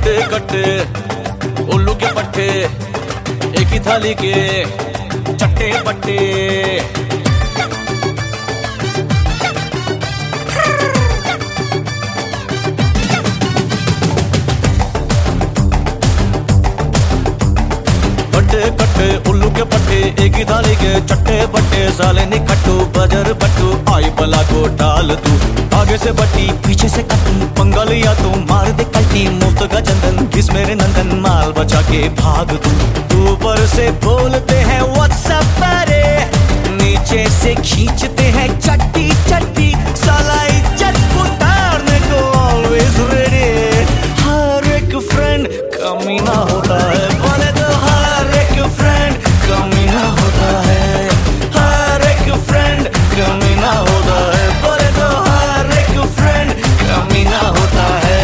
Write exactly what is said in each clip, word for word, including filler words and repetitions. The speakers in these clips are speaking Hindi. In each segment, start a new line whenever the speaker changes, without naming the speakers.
बट्टे कट्टे उल्लू के पट्टे, एक ही थाली के चट्टे पट्टे। बट्टे कट्टे उल्लू के पट्टे, एक ही थाली के चट्टे बट्टे। साले निकट्टू बजर बट्टू, आई बला को डाल तू। आगे से बट्टी पीछे से कट्टू, पंगा लिया तो मार दे कल्टी। मुफ्त का चंदन किस मेरे नंदन, माल बचा के भाग तू। ऊपर से बोलते हैं व्हाट्सएप अरे, नीचे से खींचते हैं चट्टी चट्टी। साला इज्जत उतारने को ऑलवेज रेडी। हर एक फ्रेंड कमीना होता है, बोले तो हर एक फ्रेंड कमीना होता है। हर एक फ्रेंड कमीना होता है, बोले तो हर एक फ्रेंड कमीना होता है।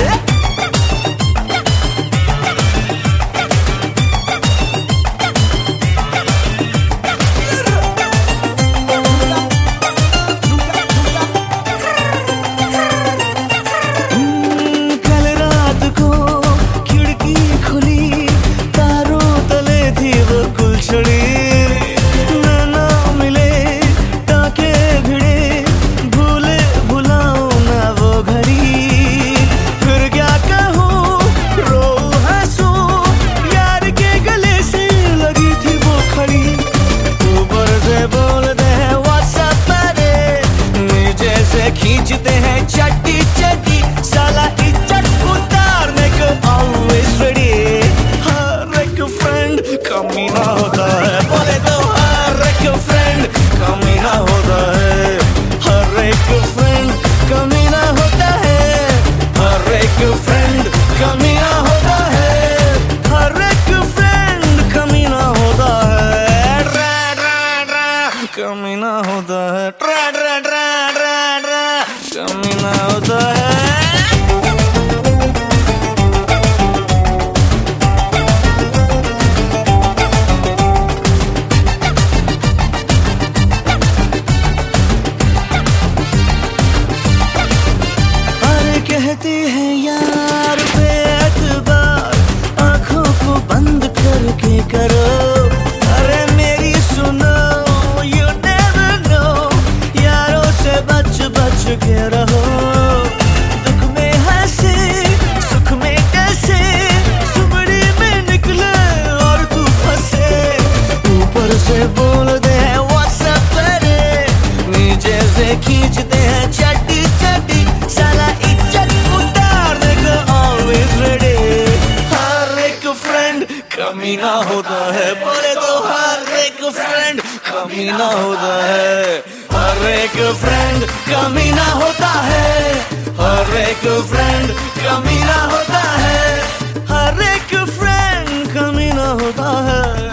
खींचते हैं चट्टी चट्टी, साला इज्जत उतारने को ऑलवेज रेडी। हर एक फ्रेंड कमीना होता है, बोले तो हर एक फ्रेंड कमीना होता है। हर एक फ्रेंड कमीना होता है, हर एक फ्रेंड कमीना होता है। हर एक फ्रेंड कमीना होता है, ड्रा ड्रा ड्रा कमीना होता है, ड्रा ड्रा ड्रा कमीना होता है। अरे कहते हैं यार पे एतबार, आंखों को बंद करके करो। अरे मेरी सुनो, you never know, यारों से बच बच के रहो। दुख में हंसे सुख में कैसे, सुबड़ी में निकले और तू फंसे। ऊपर से बोलते हैं व्हाट्सएप अरे, नीचे से खींचते हैं चट्टी चट्टी। साला इज्जत उतारने को ऑलवेज रेडी। हर एक फ्रेंड कमीना होता है, बोले तो हर एक फ्रेंड कमीना होता है। हर एक फ्रेंड कमीना होता है, हर एक फ्रेंड कमीना होता है। हर एक फ्रेंड कमीना होता है।